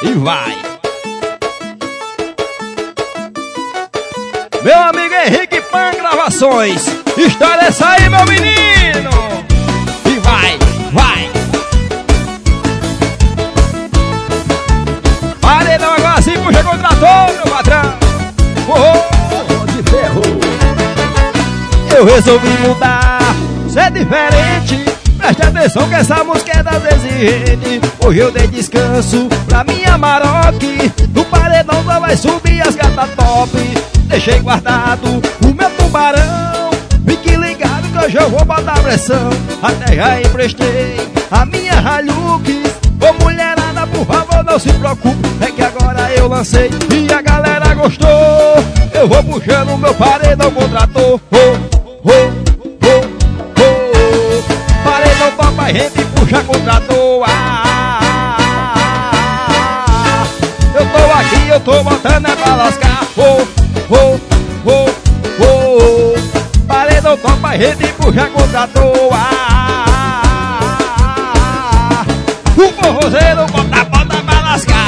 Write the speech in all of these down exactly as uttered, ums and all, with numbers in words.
e vai. Meu amigo Henrique Pan Gravações, história é essa aí, meu menino. E vai, vai. Paredão agora sim, puxa contratou, meu patrão. Oh, de ferro. Eu resolvi mudar, ser diferente. Preste atenção que essa música é das exigentes. Hoje eu dei descanso pra minha Maroc. No paredão só vai subir as gatas top. Deixei guardado o meu tubarão. Fique ligado que hoje eu vou botar pressão. Até já emprestei a minha Hilux. Ô mulherada, por favor, não se preocupe. É que agora eu lancei e a galera gostou. Eu vou puxando o meu paredão contratou. Oh, oh, oh, oh. Paredão topa, a gente puxa contratou. Ah, ah, ah, ah. Eu tô aqui, eu tô botando é pra lascar. Oh, oh, oh, oh. Paredão topa, a gente puxa contratou. Ah, o forrozeiro bota, bota pra lascar.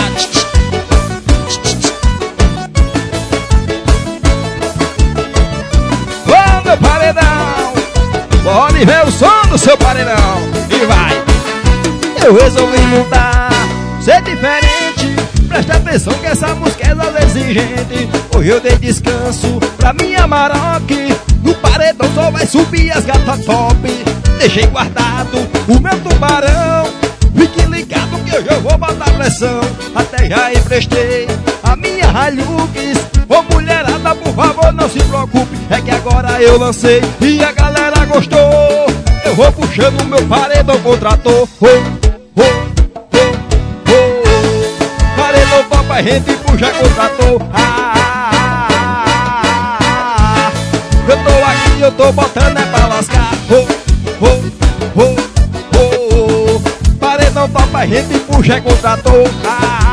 Ô meu paredão, pode ver o som do seu paredão. E vai. Eu resolvi mudar, ser diferente. Presta atenção que essa música é das exigentes. Hoje eu dei descanso pra minha Maroc. No paredão só vai subir as gatas top. Deixei guardado o meu tubarão. Fique ligado que hoje eu vou botar pressão. Até já emprestei a minha Hilux. Ô mulherada, por favor, não se preocupe. É que agora eu lancei e a galera gostou. Eu vou puxando o meu paredão contratou. Oh, oh, oh, oh. Paredão topa, a gente puxa contratou. Ah, ah, ah, ah. Eu tô aqui, eu tô botando é pra lascar. Oh, oh, oh. Não topa, a gente puxa e contratou. Ah,